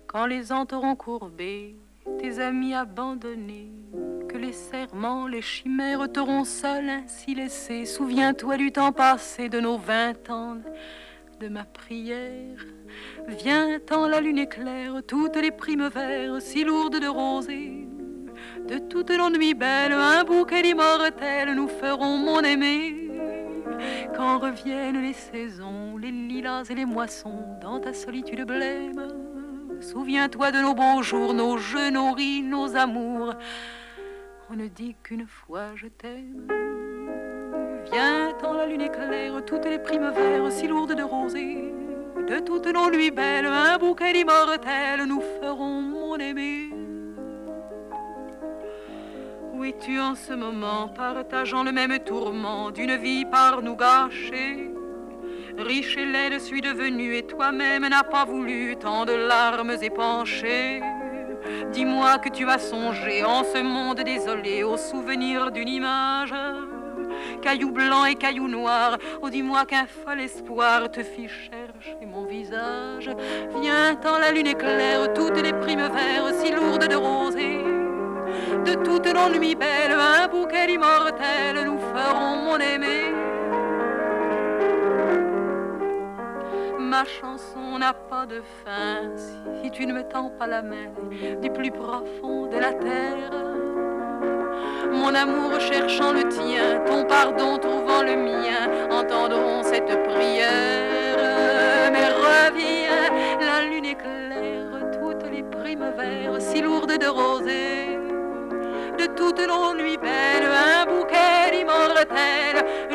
Quand les ans t'auront courbé, tes amis abandonnés, que les serments, les chimères t'auront seul ainsi laissé. Souviens-toi du temps passé, de nos 20 ans, de ma prière. Vient-en la lune éclaire, toutes les primes verts, si lourdes de rosée. De toutes nos nuits belles, un bouquet d'immortels nous ferons, mon aimé. Quand reviennent les saisons, les lilas et les moissons, dans ta solitude blême, souviens-toi de nos beaux jours, nos jeux, nos rires, nos amours. On ne dit qu'une fois je t'aime. Vient-en la lune éclaire, toutes les primes verts, si lourdes de rosée. De toutes nos nuits belles, un bouquet d'immortels nous ferons, mon aimé. Où es-tu en ce moment, partageant le même tourment d'une vie par nous gâchée? Riche et laide suis devenue et toi-même n'as pas voulu tant de larmes épanchées. Dis-moi que tu as songé en ce monde désolé au souvenir d'une image. Caillou blanc et caillou noir, oh dis-moi qu'un fol espoir te fit chercher mon visage. Vient-en la lune éclaire, toutes les primes verts si lourdes de rosée. De toutes nos nuits belles, un bouquet d'immortels nous ferons, mon aimé. Ma chanson n'a pas de fin si tu ne me tends pas la main du plus profond de la terre. Mon amour cherchant le tien, ton pardon trouvant le mien, entendrons cette prière. Mais reviens, la lune éclaire toutes les primes verts si lourdes de rosée. De toutes nos nuits belles, un bouquet d'immortels